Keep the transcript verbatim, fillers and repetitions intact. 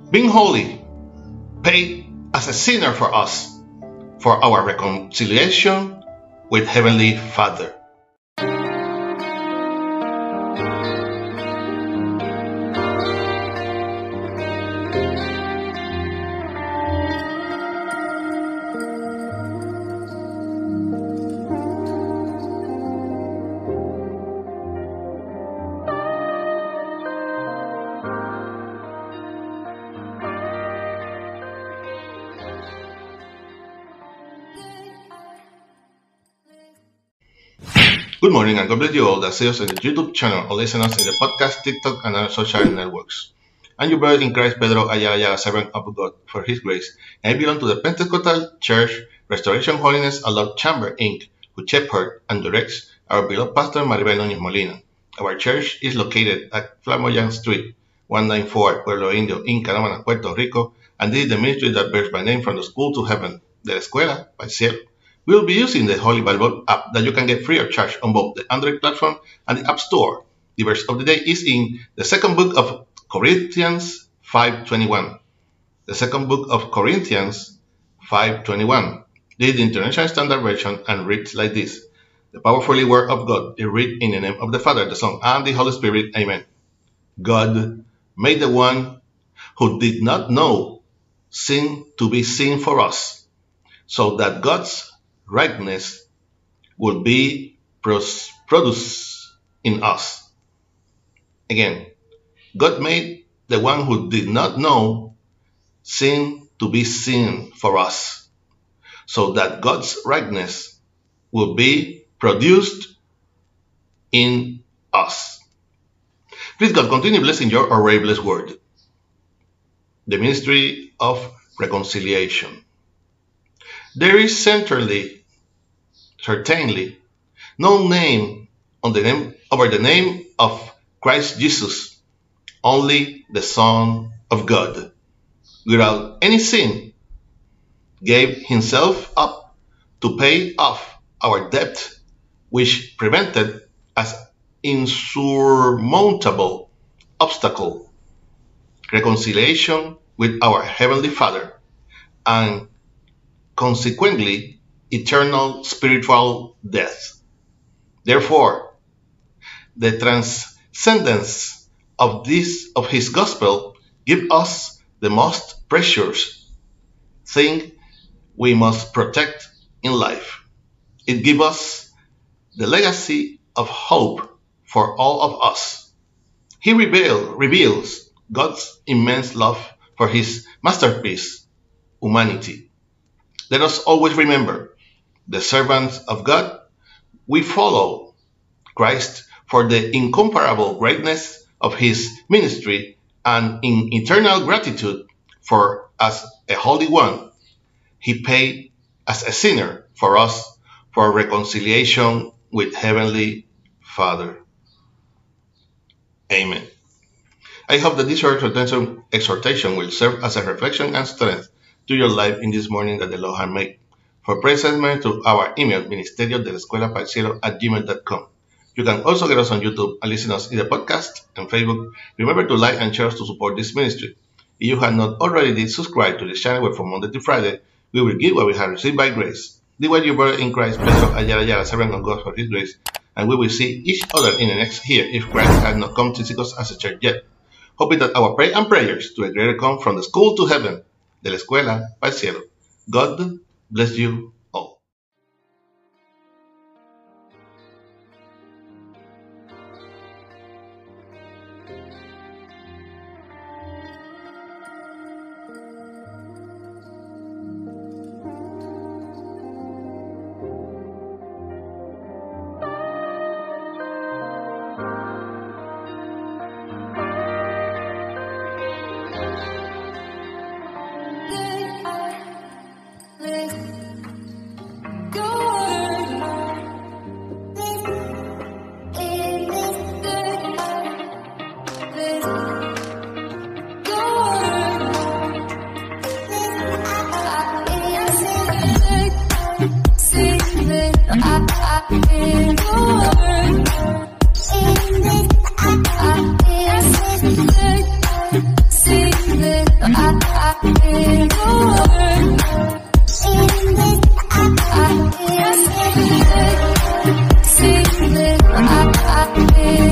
being holy, paid as a sinner for us, for our reconciliation with Heavenly Father. Good morning and God bless you all that see us in the YouTube channel or listen us in the podcast, TikTok, and other social networks. I'm your brother in Christ, Pedro Ayala Ayala, servant of God for His grace. And I belong to the Pentecostal Church Restoration Holiness and Love Chamber, Incorporated, who shepherd and directs our beloved pastor Maribel Núñez Molina. Our church is located at Flamboyant Street, one ninety-four, Pueblo Indio, in Canóvanas, Puerto Rico, and this is the ministry that bears my name from the school to heaven, de la escuela al cielo. We will be using the Holy Bible app that you can get free of charge on both the Android platform and the App Store. The verse of the day is in the second book of Corinthians five twenty-one. The second book of Corinthians five twenty-one. This is the International Standard Version and reads like this. The powerful word of God is read in the name of the Father, the Son, and the Holy Spirit. Amen. God made the one who did not know sin to be sin for us, so that God's rightness will be produced in us. Again, God made the one who did not know sin to be sin for us, so that God's rightness will be produced in us. Please God, continue blessing your already blessed word. The ministry of reconciliation. There is centrally Certainly, no name on the name over the name of Christ Jesus, only the Son of God, without any sin, gave himself up to pay off our debt, which prevented an insurmountable obstacle, reconciliation with our Heavenly Father, and consequently eternal spiritual death. Therefore, the transcendence of this of his gospel gives us the most precious thing we must protect in life. It gives us the legacy of hope for all of us. He reveal, reveals God's immense love for his masterpiece, humanity. Let us always remember, the servants of God, we follow Christ for the incomparable greatness of his ministry and in eternal gratitude for as a holy one, he paid as a sinner for us for reconciliation with Heavenly Father. Amen. I hope that this exhortation will serve as a reflection and strength to your life in this morning that the Lord has made. For prayer send to our email, ministerio de la escuela para el cielo at gmail dot com. You can also get us on YouTube and listen us in the podcast and Facebook. Remember to like and share us to support this ministry. If you have not already did subscribe to this channel where from Monday to Friday, we will give what we have received by grace. This was your brother in Christ, Pedro Ayala Ayala, servant of God for his grace, and we will see each other in the next year if Christ has not come to seek us as a church yet. Hoping that our prayer and prayers to a greater come from the school to heaven, de la escuela para el cielo. God bless you all. I, I, I, I, I, I, I, I, I, I, I, I,